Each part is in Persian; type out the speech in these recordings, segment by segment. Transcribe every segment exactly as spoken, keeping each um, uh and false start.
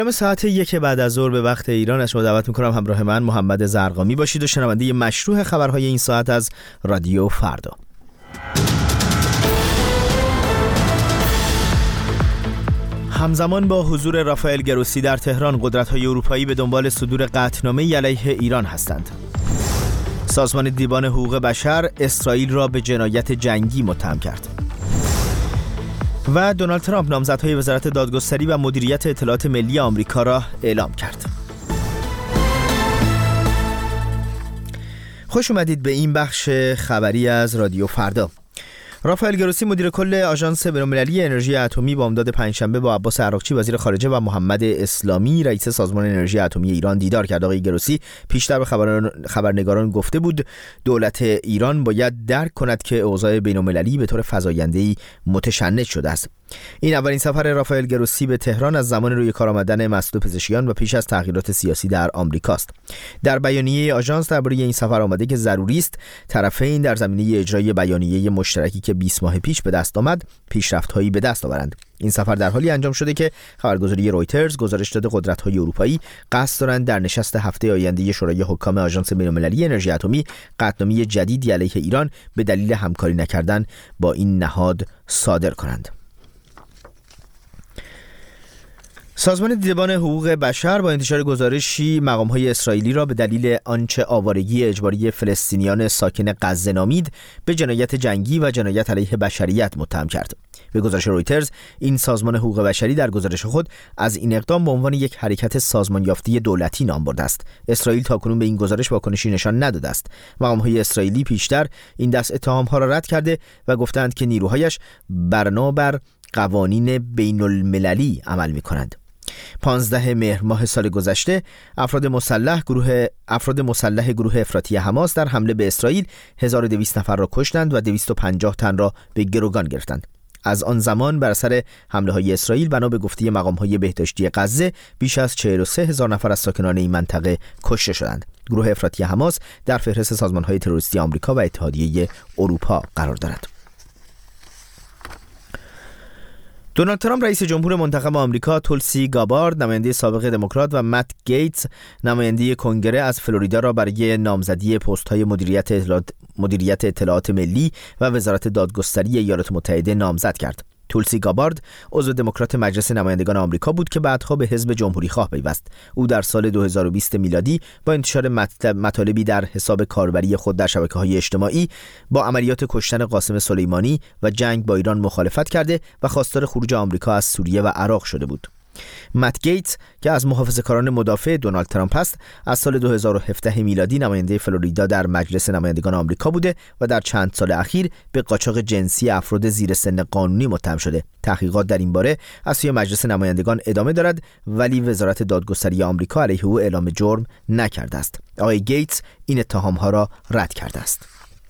ساعت یک بعد از ظهر به وقت ایران از شما دعوت میکنم همراه من محمد زرقامی باشید و شنونده مشروع خبرهای این ساعت از رادیو فردا. همزمان با حضور رافائل گروسی در تهران، قدرت‌های اروپایی به دنبال صدور قطعنامه‌ای علیه ایران هستند. سازمان دیوان حقوق بشر اسرائیل را به جنایت جنگی متهم کرد. و دونالد ترامپ نامزدهای وزارت دادگستری و مدیریت اطلاعات ملی آمریکا را اعلام کرد. خوش اومدید به این بخش خبری از رادیو فردا. رافائل گروسی مدیر کل آژانس بین‌المللی انرژی اتمی بامداد پنجشنبه با عباس عراقچی وزیر خارجه و محمد اسلامی رئیس سازمان انرژی اتمی ایران دیدار کرد. آقای گروسی پیشتر به خبران خبرنگاران گفته بود دولت ایران باید درک کند که اوضاع بین‌المللی به طور فزاینده‌ای متشنج شده است. این اولین سفر رافائل گروسی به تهران از زمان روی کار آمدن مسعود پزشکیان و پیش از تغییرات سیاسی در آمریکاست. در بیانیه آژانس درباره این سفر آمده که ضروری است طرفین در زمینه اجرای بیانیه مشترکی که بیست ماه پیش به دست آمد پیشرفت‌هایی به دست آورند. این سفر در حالی انجام شده که خبرگزاری رویترز گزارش داده قدرت‌های اروپایی قصد دارند در نشست هفته آینده شورای حکام آژانس بین‌المللی انرژی اتمی قطعنامه جدیدی علیه ایران به دلیل همکاری نکردن با این نهاد صادر کنند. سازمان دیوان حقوق بشر با انتشار گزارشی مقام‌های اسرائیلی را به دلیل آنچه آوارگی اجباری فلسطینیان ساکن غزه نامید به جنایت جنگی و جنایت علیه بشریت متهم کرد. به گزارش رویترز این سازمان حقوق بشری در گزارش خود از این اقدام به عنوان یک حرکت سازمان یافته دولتی نام برده است. اسرائیل تاکنون به این گزارش واکنشی نشان نداده است. مقام‌های اسرائیلی پیشتر این دست اتهام‌ها را رد کرده و گفتند که نیروهایش بنابر قوانین بین‌المللی عمل می‌کنند. پانزده مهر ماه سال گذشته افراد مسلح گروه افراد مسلح گروه افراطی حماس در حمله به اسرائیل هزار و دویست نفر را کشتند و دویست و پنجاه تن را به گروگان گرفتند. از آن زمان بر اثر حمله‌های اسرائیل بنا به گفته مقام‌های بهداشتی غزه بیش از چهل و سه هزار نفر از ساکنان این منطقه کشته شدند. گروه افراطی حماس در فهرست سازمان‌های تروریستی آمریکا و اتحادیه اروپا قرار دارد. دونالد ترامپ رئیس جمهور منتخب آمریکا، تولسی گابارد نماینده سابق دموکرات و مت گیتس نماینده کنگره از فلوریدا را برای نامزدی پست‌های مدیریت اطلاعات مدیریت اطلاعات ملی و وزارت دادگستری ایالات متحده نامزد کرد. تولسی گابارد عضو دموکرات مجلس نمایندگان آمریکا بود که بعدها به حزب جمهوری‌خواه پیوست. او در سال دو هزار و بیست میلادی با انتشار مطالبی در حساب کاربری خود در شبکه‌های اجتماعی با عملیات کشتن قاسم سلیمانی و جنگ با ایران مخالفت کرده و خواستار خروج آمریکا از سوریه و عراق شده بود. مت گیتس که از محافظه‌کاران مدافع دونالد ترامپ است، از سال دو هزار و هفده میلادی نماینده فلوریدا در مجلس نمایندگان آمریکا بوده و در چند سال اخیر به قاچاق جنسی افراد زیر سن قانونی متهم شده. تحقیقات در این باره از سوی مجلس نمایندگان ادامه دارد ولی وزارت دادگستری آمریکا علیه او اعلام جرم نکرده است. آقای گیتس این اتهام‌ها را رد کرده است.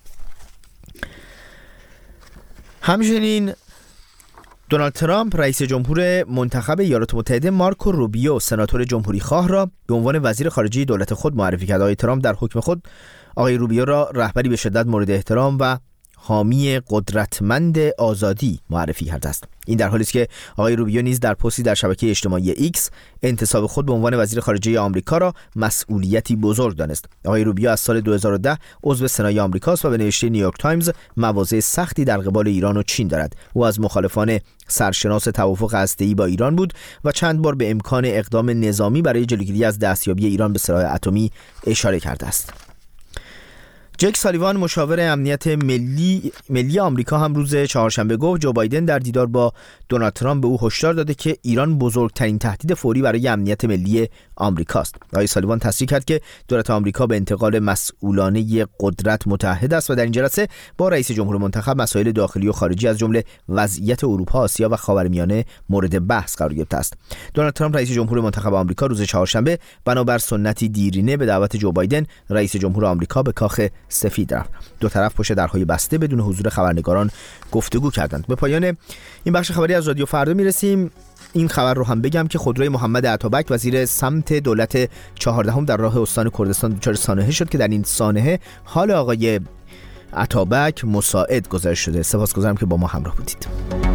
همچنین دونالد ترامپ رئیس جمهور منتخب ایالات متحده مارکو روبیو سناتور جمهوری خواه را به عنوان وزیر خارجه دولت خود معرفی کرد. آقای ترامپ در حکم خود آقای روبیو را رهبری به شدت مورد احترام و حامی قدرتمند آزادی معرفی کرده است. این در حالی است که آقای روبیو نیز در پستی در شبکه اجتماعی ایکس انتصاب خود به عنوان وزیر خارجه آمریکا را مسئولیتی بزرگ دانست. آقای روبیو از سال دو هزار و ده عضو سنای آمریکاست و به نوشته نیویورک تایمز مواضع سختی در قبال ایران و چین دارد. او از مخالفان سرشناس توافق هسته‌ای با ایران بود و چند بار به امکان اقدام نظامی برای جلوگیری از دستیابی ایران به سلاح اتمی اشاره کرده است. جک سالیوان مشاور امنیت ملی ملی آمریکا هم روز چهارشنبه گفت جو بایدن در دیدار با دونالد ترامپ به او هشدار داده که ایران بزرگترین تهدید فوری برای امنیت ملی آمریکاست. آقای سالیوان تصریح کرد که دولت آمریکا به انتقال مسئولانه قدرت متحد است و در این جلسه با رئیس جمهور منتخب مسائل داخلی و خارجی از جمله وضعیت اروپا، آسیا و خاورمیانه مورد بحث قرار گرفته است. دونالد ترامپ رئیس جمهور منتخب آمریکا روز چهارشنبه بنابر سنتی دیرینه به دعوت جو بایدن رئیس جمهور آمریکا به کاخ سفید رفت. دو طرف پشت درهای بسته بدون حضور خبرنگاران گفتگو کردند. به پایان این بخش خبری از رادیو فردا میرسیم. این خبر رو هم بگم که خودروی محمد عطابک وزیر سمت دولت چهاردهم در راه استان کردستان دچار سانحه شد که در این سانحه حال آقای عطابک مساعد گزارش شده. سپاسگزارم که با ما همراه بودید.